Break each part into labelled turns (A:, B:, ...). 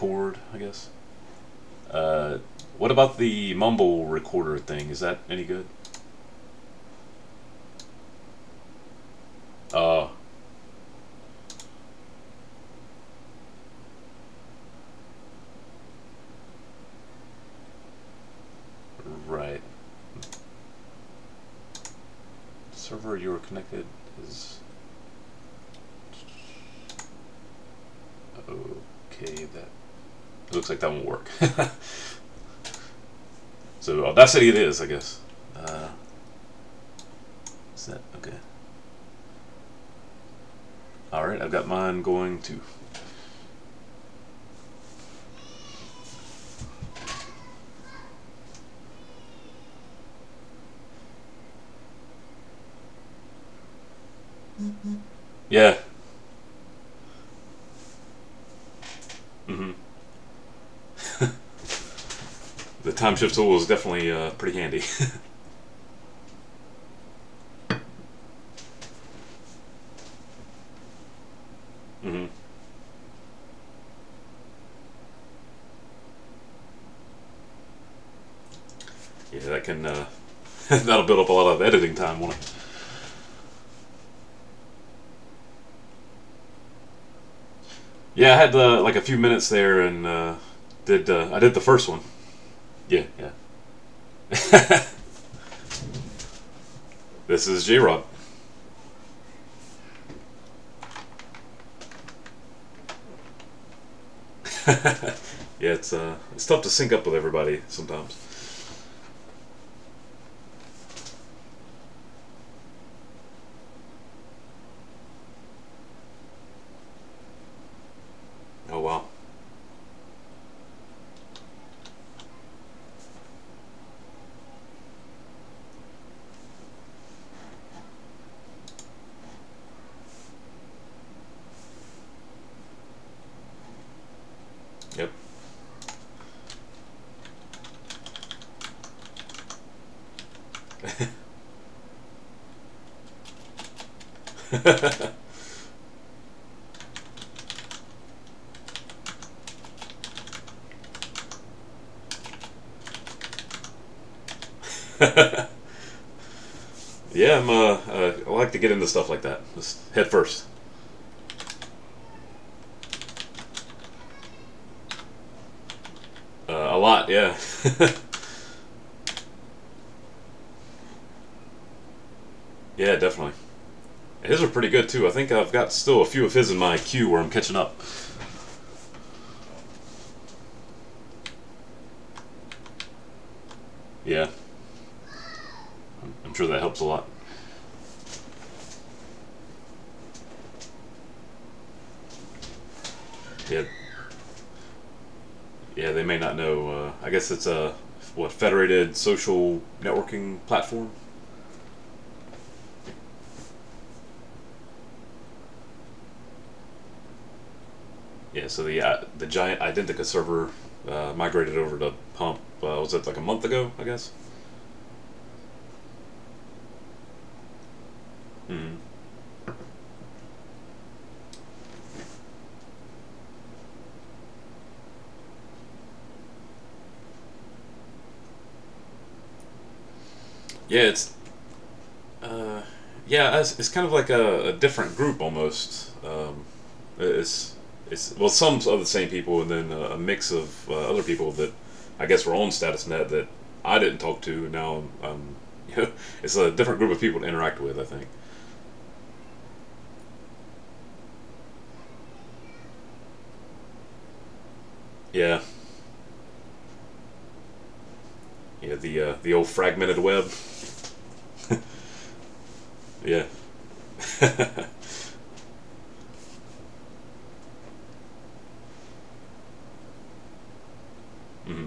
A: board, I guess. Uh, what about the mumble recorder thing? Is that any good? Uh, right. Server you were connected is okay. That it looks like that won't work. So Audacity it is, I guess. Uh, is that okay? All right, I've got mine going too. Yeah. Hmm. The time shift tool is definitely pretty handy. Hmm. Yeah, that can that'll build up a lot of editing time, won't it? Yeah, I had like a few minutes there and did I did the first one. Yeah, yeah. This is J Rod. Yeah, it's tough to sync up with everybody sometimes. Oh wow. Yep. Yeah, I like to get into stuff like that. Just head first. A lot, yeah. Yeah, definitely. His are pretty good too. I think I've got still a few of his in my queue where I'm catching up. Yeah, I'm sure that helps a lot. Yeah, yeah. They may not know. I guess it's a what federated social networking platform. Yeah. So the giant Identica server migrated over to Pump. Was it like a month ago? I guess. Hmm. Yeah, uh, yeah, it's kind of like a different group almost. It's it's well, some of the same people, and then a mix of other people that I guess were on StatusNet that I didn't talk to. And now you know, it's a different group of people to interact with. I think. Yeah, yeah, the old fragmented web. Yeah. Hmm.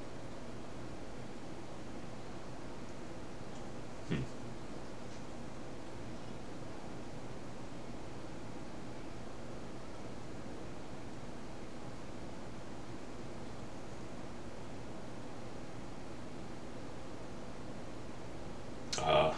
A: Hmm. Uh,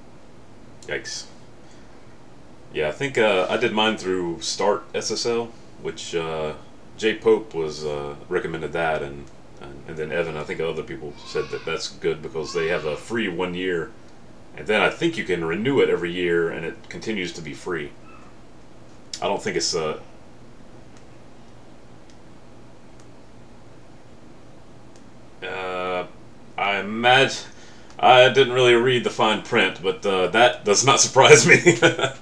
A: Yikes. Yeah, I think I did mine through Start SSL. which Jay Pope was recommended that, and then Evan, I think other people said that that's good because they have a free 1 year, and then I think you can renew it every year, and it continues to be free. I don't think it's uh I imagine I didn't really read the fine print, but that does not surprise me.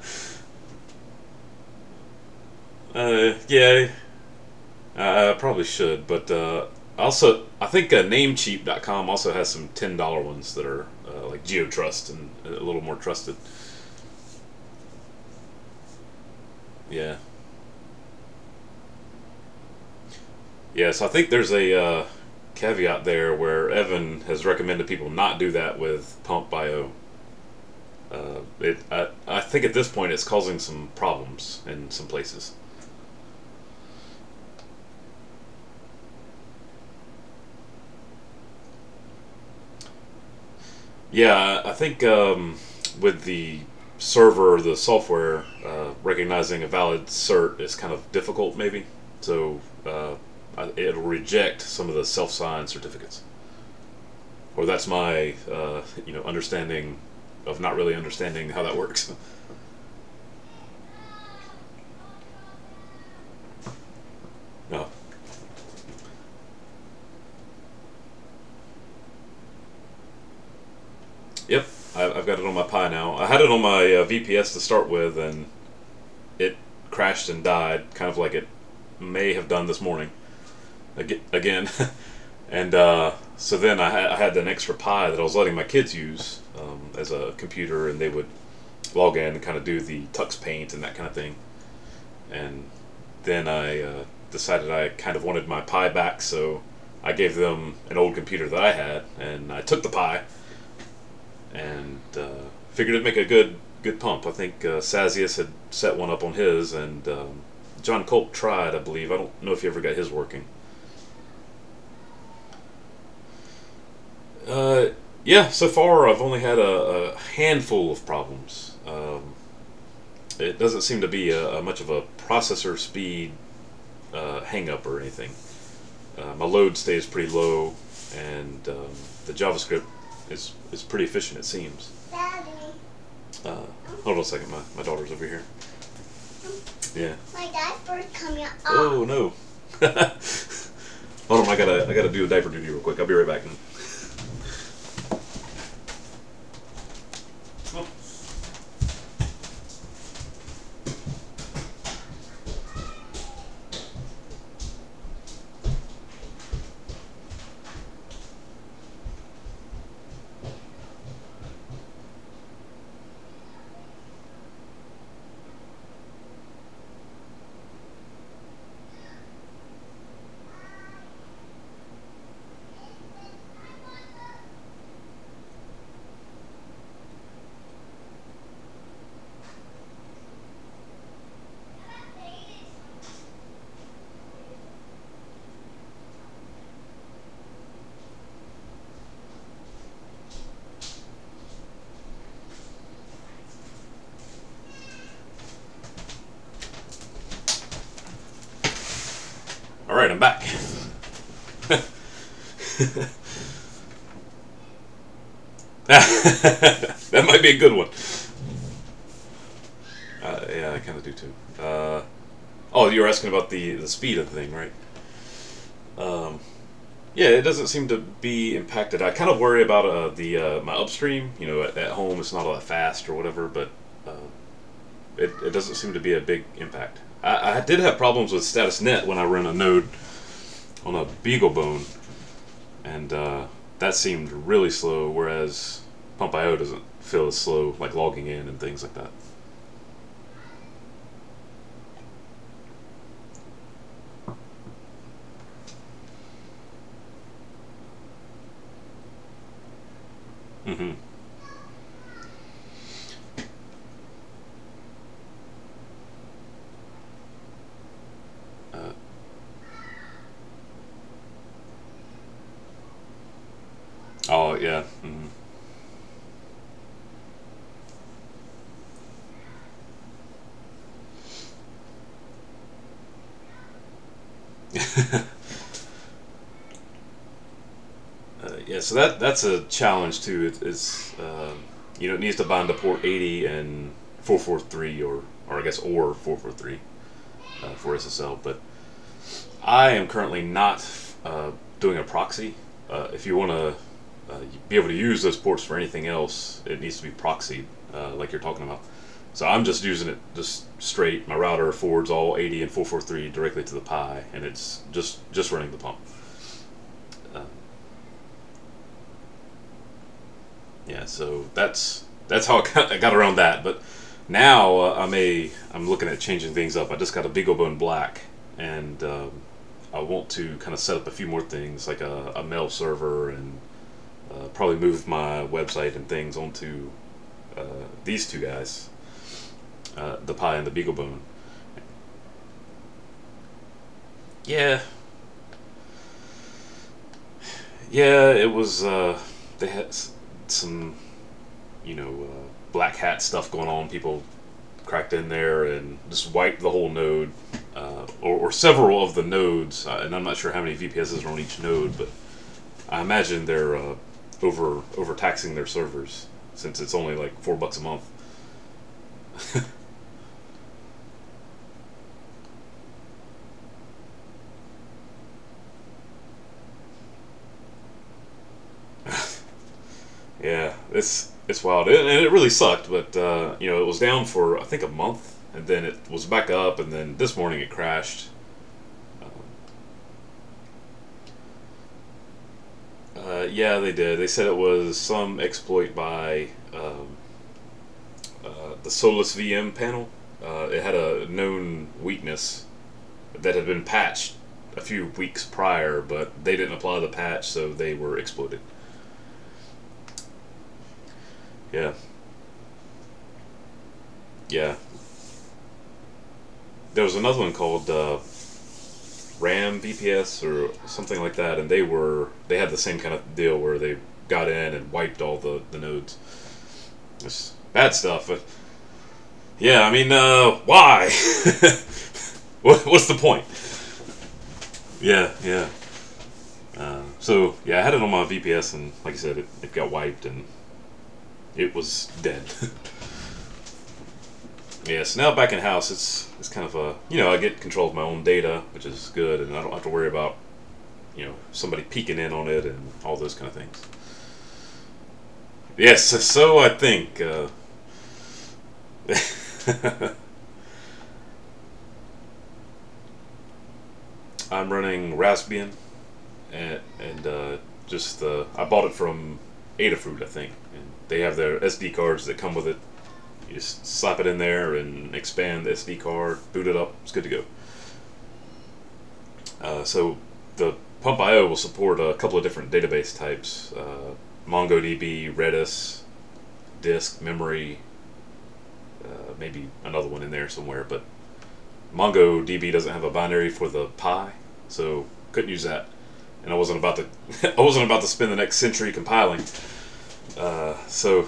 A: Yeah, I probably should, but also I think Namecheap.com also has some $10 ones that are like GeoTrust and a little more trusted. Yeah, yeah. So I think there's a caveat there where Evan has recommended people not do that with Pump.io. I think at this point it's causing some problems in some places. Yeah, I think with the server, the software recognizing a valid cert is kind of difficult, maybe. So it'll reject some of the self-signed certificates, or that's my understanding of not really understanding how that works. No. Yep, I've got it on my Pi now. I had it on my VPS to start with, and it crashed and died, kind of like it may have done this morning again. And so then I had an extra Pi that I was letting my kids use as a computer, and they would log in and kind of do the Tux Paint and that kind of thing. And then I decided I kind of wanted my Pi back, so I gave them an old computer that I had, and I took the Pi and figured it'd make a good pump. I think Sazius had set one up on his, and John Colt tried, I believe. I don't know if he ever got his working. Uh, yeah, so far I've only had a handful of problems. It doesn't seem to be a much of a processor speed hang up or anything. My load stays pretty low, and the JavaScript is pretty efficient, it seems.
B: Daddy.
A: Uh, Hold on a second, my daughter's over here. Yeah.
B: My diaper's coming off.
A: Oh no. Hold on, I gotta do a diaper duty real quick. I'll be right back. Oh. All right, I'm back. That might be a good one. Yeah, I kind of do too. Oh, you were asking about the speed of the thing, right? Um, yeah, it doesn't seem to be impacted. I kind of worry about the my upstream. At home it's not all that fast or whatever, but uh, it doesn't seem to be a big impact. I did have problems with StatusNet when I ran a node on a BeagleBone, and that seemed really slow, whereas Pump.io doesn't feel as slow, like logging in and things like that. Hmm. Uh, oh yeah. Hmm. Yeah, so that's a challenge too. It's it needs to bind to port 80 and 443 or I guess or 443 for SSL. But I am currently not doing a proxy. If you want to be able to use those ports for anything else, it needs to be proxied, like you're talking about. So I'm just using it just straight. My router forwards all 80 and 443 directly to the Pi, and it's just running the pump. Uh, yeah, so that's how I got around that. But now I'm looking at changing things up. I just got a BeagleBone Black, and I want to kind of set up a few more things like a mail server and probably move my website and things onto these two guys, the Pi and the BeagleBone. Yeah, yeah, it was. They had some, black hat stuff going on. People cracked in there and just wiped the whole node, or several of the nodes. And I'm not sure how many VPSs are on each node, but I imagine they're overtaxing their servers since it's only like $4 a month. Yeah, it's wild, and it really sucked. But it was down for I think a month, and then it was back up, and then this morning it crashed. Um, yeah, they did. They said it was some exploit by the Solus VM panel. It had a known weakness that had been patched a few weeks prior, but they didn't apply the patch, so they were exploited. Yeah, yeah. There was another one called RAM VPS or something like that, and they had the same kind of deal where they got in and wiped all the nodes. It's bad stuff. But yeah, I mean, why? What's the point? Yeah, yeah. So yeah, I had it on my VPS, and like I said, it got wiped and it was dead. Yeah, so now back in house, it's kind of a I get control of my own data, which is good, and I don't have to worry about somebody peeking in on it and all those kind of things. Yes, so I think. I'm running Raspbian, and just I bought it from Adafruit, I think, and they have their SD cards that come with it. You just slap it in there and expand the SD card, boot it up, it's good to go. So the Pump.io will support a couple of different database types: MongoDB, Redis, disk, memory, maybe another one in there somewhere. But MongoDB doesn't have a binary for the Pi, so couldn't use that. And I wasn't about to I wasn't about to spend the next century compiling. So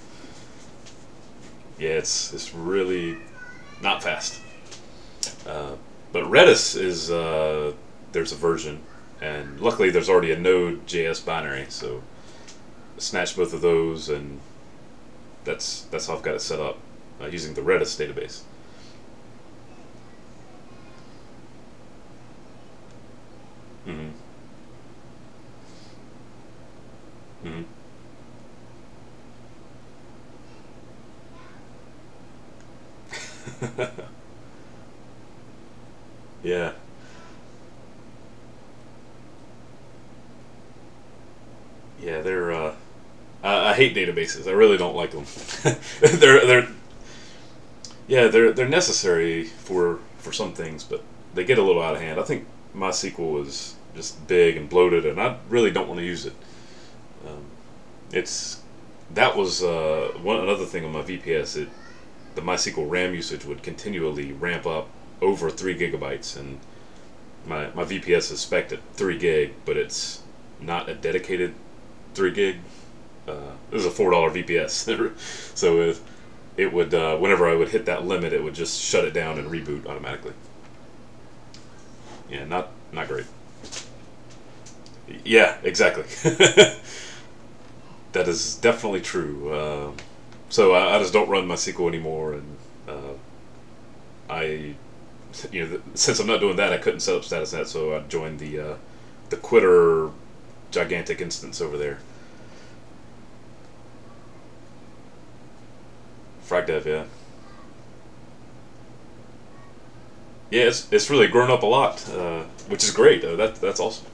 A: yeah, it's really not fast. Uh, but Redis is there's a version, and luckily there's already a Node.js binary, so I snatched both of those, and that's how I've got it set up using the Redis database. Mm-hmm. Mm-hmm. Yeah, yeah, they're. I hate databases. I really don't like them. they're they're necessary for some things, but they get a little out of hand. I think MySQL is just big and bloated, and I really don't want to use it. Um, it's that was one another thing on my VPS. The MySQL RAM usage would continually ramp up over 3 GB, and my VPS is spec'd at 3 gig, but it's not a dedicated 3 gig. This is a $4 VPS, so it would whenever I would hit that limit, it would just shut it down and reboot automatically. Yeah, not great. Yeah, exactly. That is definitely true. So I just don't run MySQL anymore, and I, since I'm not doing that, I couldn't set up StatusNet, so I joined the Quitter gigantic instance over there. FragDev, yeah. Yeah, it's really grown up a lot, which is great. That's awesome.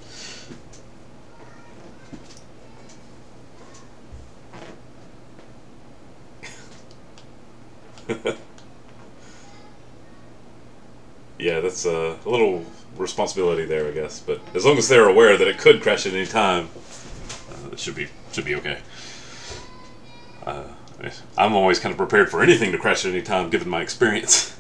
A: Yeah, that's a little responsibility there, I guess. But as long as they're aware that it could crash at any time, it should be okay. Uh, I'm always kind of prepared for anything to crash at any time, given my experience.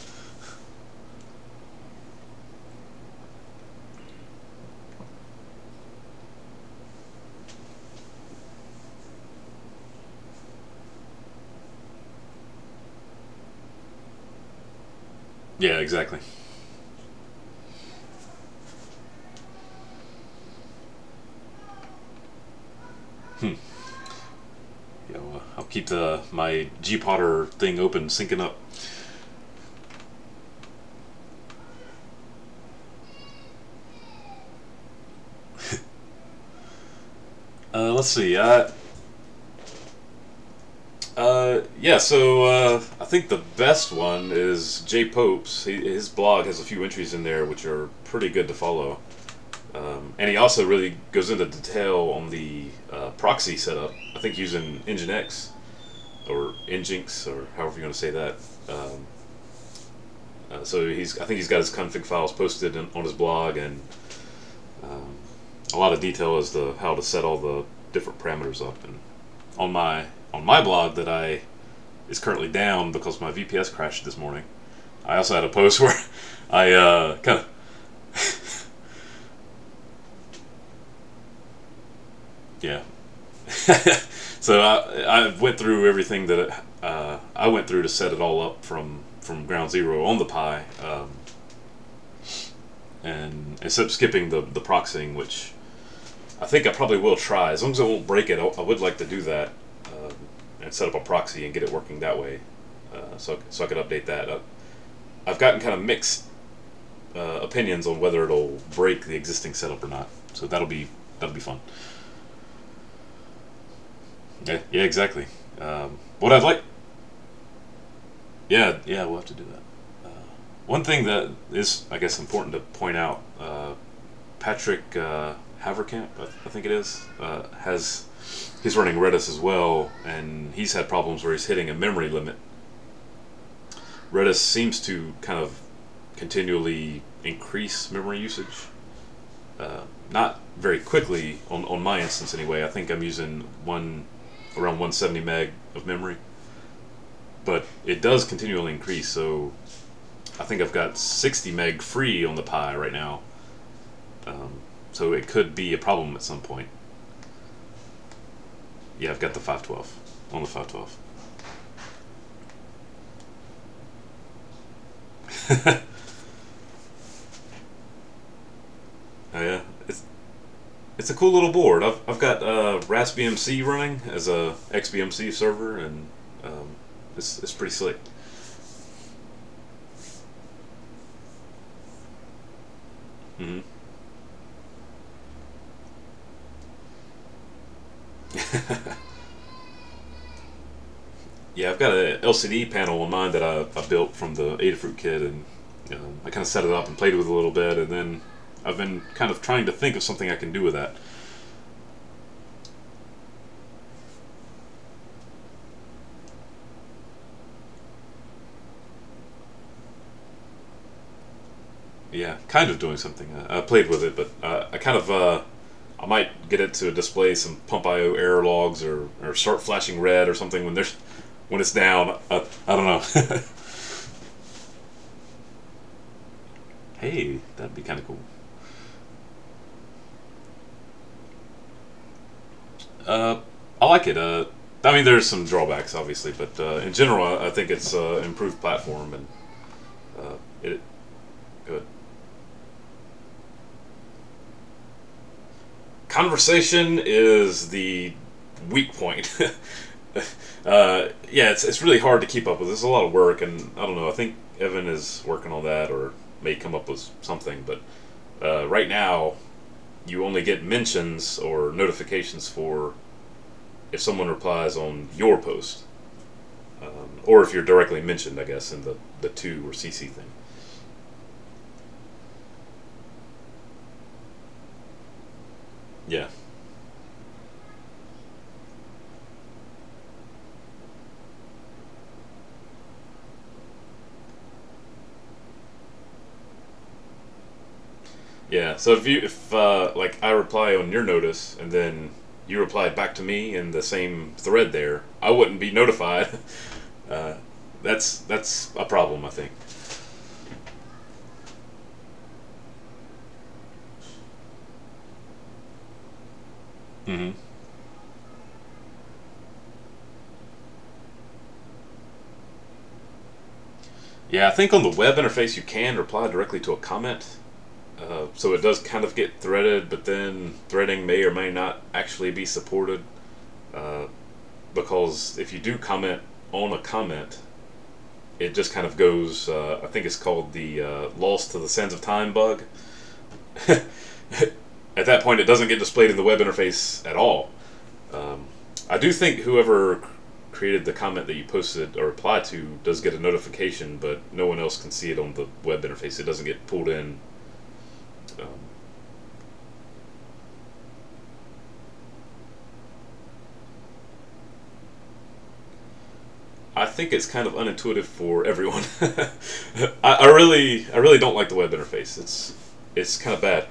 A: Yeah, exactly. Hmm. Yeah, well, I'll keep my gpotter thing open, syncing up. Let's see. Yeah, so I think the best one is Jay Pope's. His blog has a few entries in there which are pretty good to follow. And he also really goes into detail on the proxy setup. I think using Nginx or Nginx or however you want to say that. So I think he's got his config files posted on his blog, and um, a lot of detail as to how to set all the different parameters up. And on my blog that I is currently down because my VPS crashed this morning. I also had a post where I kind of yeah. So I went through everything that I went through to set it all up from ground zero on the Pi, and except skipping the proxying, which I think I probably will try as long as I won't break it. I would like to do that and set up a proxy and get it working that way, so I could update that. I've gotten kind of mixed opinions on whether it'll break the existing setup or not. So that'll be fun. Yeah, yeah, exactly. What I'd like, yeah, yeah, we'll have to do that. One thing that is, I guess, important to point out: Patrick Haverkamp, I think it is, has he's running Redis as well, and he's had problems where he's hitting a memory limit. Redis seems to kind of continually increase memory usage. Not very quickly on my instance anyway. I think I'm using around 170 meg of memory, but it does continually increase. So I think I've got 60 meg free on the Pi right now. So it could be a problem at some point. Yeah, I've got the 512 on the 512. Oh yeah, it's a cool little board. I've got RaspBMC running as a XBMC server, and it's pretty slick. Hmm. Yeah, I've got a LCD panel on mine that I built from the Adafruit kit, and I kind of set it up and played with it a little bit, and then I've been kind of trying to think of something I can do with that. Yeah, kind of doing something. I played with it, but I kind of I might get it to display some pump IO error logs, or start flashing red or something when it's down. I don't know. Hey, that'd be kind of cool. Uh, I like it. I mean, there's some drawbacks, obviously, but in general, I think it's improved platform, and it good. conversation is the weak point. Yeah, it's really hard to keep up with. There's a lot of work, and I don't know. I think Evan is working on that, or may come up with something. But right now, you only get mentions or notifications for if someone replies on your post, or if you're directly mentioned, I guess, in the to or CC thing. Yeah. Yeah. So if like I reply on your notice and then you replied back to me in the same thread there, I wouldn't be notified. uh, that's a problem, I think. Hmm. Yeah, I think on the web interface you can reply directly to a comment. So it does kind of get threaded, but then threading may or may not actually be supported. Uh, because if you do comment on a comment, it just kind of goes. I think it's called the lost to the sands of time bug. At that point, it doesn't get displayed in the web interface at all. Um, I do think whoever created the comment that you posted or replied to does get a notification, but no one else can see it on the web interface. It doesn't get pulled in. Um, I think it's kind of unintuitive for everyone. I really don't like the web interface. It's kind of bad.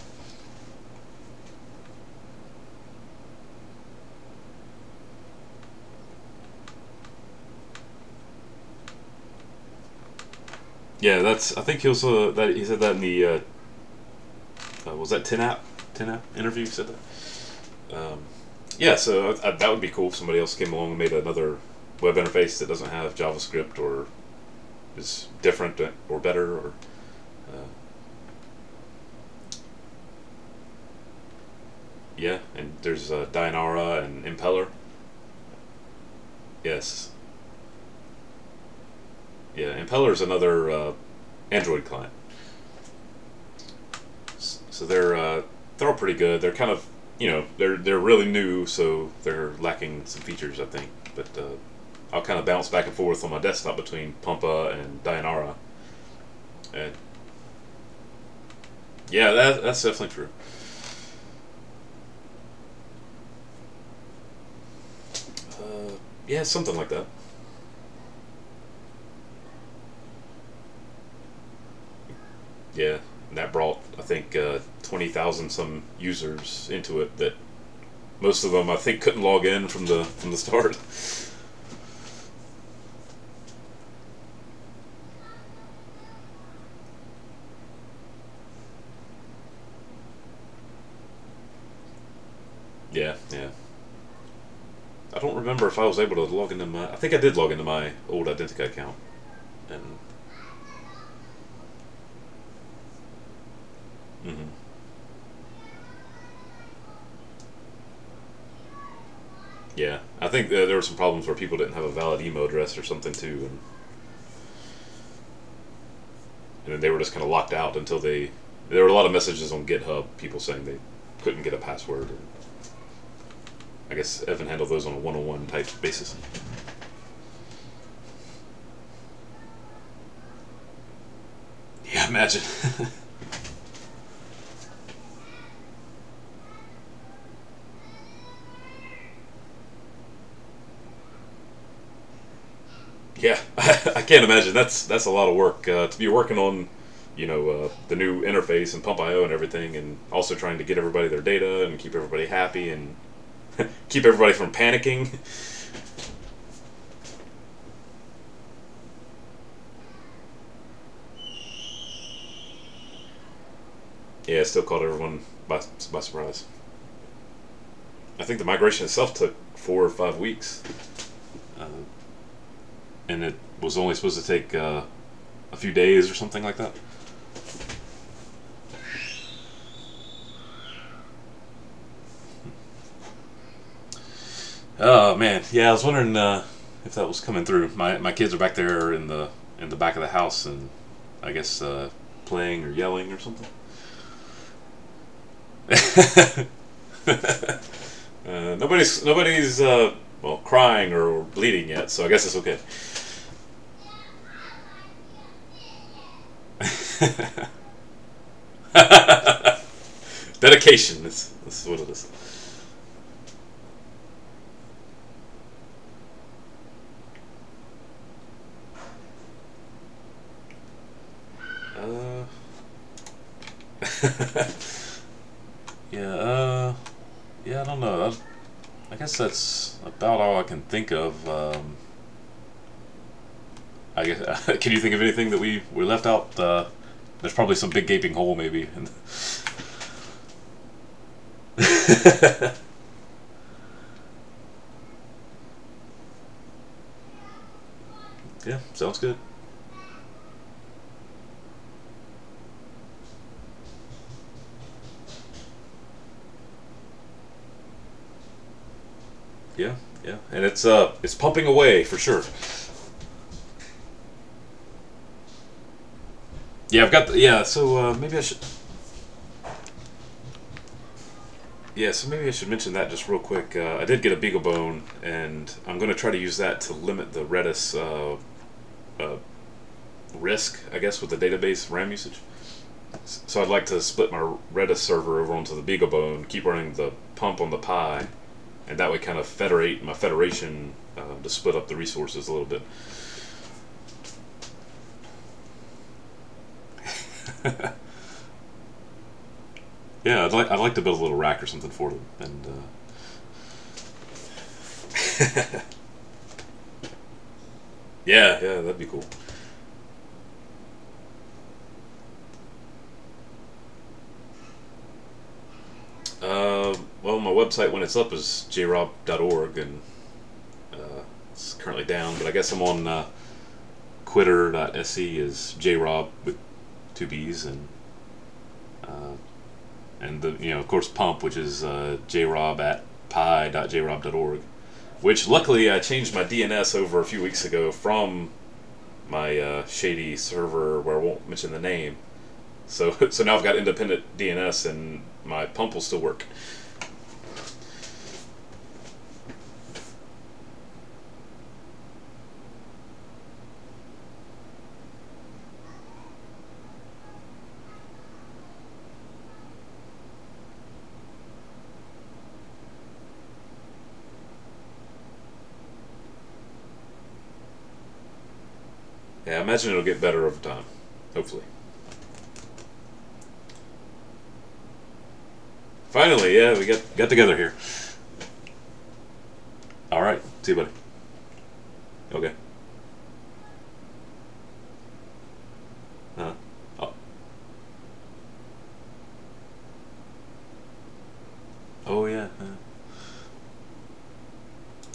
A: Yeah, that's. I think he also that he said that in the was that Tin app interview. He said that. Yeah, so that would be cool if somebody else came along and made another web interface that doesn't have JavaScript or is different or better or uh, yeah. And there's Dianara and Impeller. Yes, yeah. Impeller is another Android client. So they're all pretty good. They're kind of they're really new, so they're lacking some features, I think. But I'll kind of bounce back and forth on my desktop between Pumpa and Dianara. And yeah, that's definitely true. Yeah, something like that. Yeah, and that brought I think 20,000 some users into it. That most of them I think couldn't log in from the start. Yeah, yeah. I don't remember if I was able to log into my. I think I did log into my old Identica account, and hmm yeah, I think there were some problems where people didn't have a valid email address or something too, and then they were just kind of locked out until they. There were a lot of messages on GitHub, people saying they couldn't get a password. And I guess Evan handled those on a one-on-one type basis. Yeah, imagine. Yeah, I can't imagine. That's a lot of work to be working on. The new interface and Pump.io and everything, and also trying to get everybody their data and keep everybody happy and keep everybody from panicking. Yeah, it still caught everyone by surprise. I think the migration itself took 4 or 5 weeks, uh, and it was only supposed to take a few days or something like that. Oh man, yeah. I was wondering if that was coming through. My kids are back there in the back of the house, and I guess playing or yelling or something. Nobody's well crying or bleeding yet, so I guess it's okay. Dedication. This is what it is. Uh, yeah. Yeah. I don't know. I guess that's about all I can think of. I guess. Can you think of anything that we left out? There's probably some big gaping hole, maybe. Yeah. Sounds good. Yeah. Yeah. And it's pumping away for sure. Yeah. I've got the, yeah. So maybe I should. Yeah, so maybe I should mention that just real quick. I did get a BeagleBone, and I'm going to try to use that to limit the Redis uh, risk, I guess, with the database RAM usage. So I'd like to split my Redis server over onto the BeagleBone, keep running the pump on the Pi, and that way kind of federate my federation to split up the resources a little bit. Yeah, I'd like to build a little rack or something for them, and yeah, yeah, that'd be cool. Well, my website when it's up is jrob.org, and it's currently down, but I guess I'm on quitter.se is jrob with two B's, uh, and the of course pump, which is jrob at pi.jrob.org, which luckily I changed my DNS over a few weeks ago from my shady server where I won't mention the name. So so now I've got independent DNS and my pump will still work. Yeah, I imagine it'll get better over time. Hopefully. Finally, yeah, we got together here. All right, see you, buddy. Okay.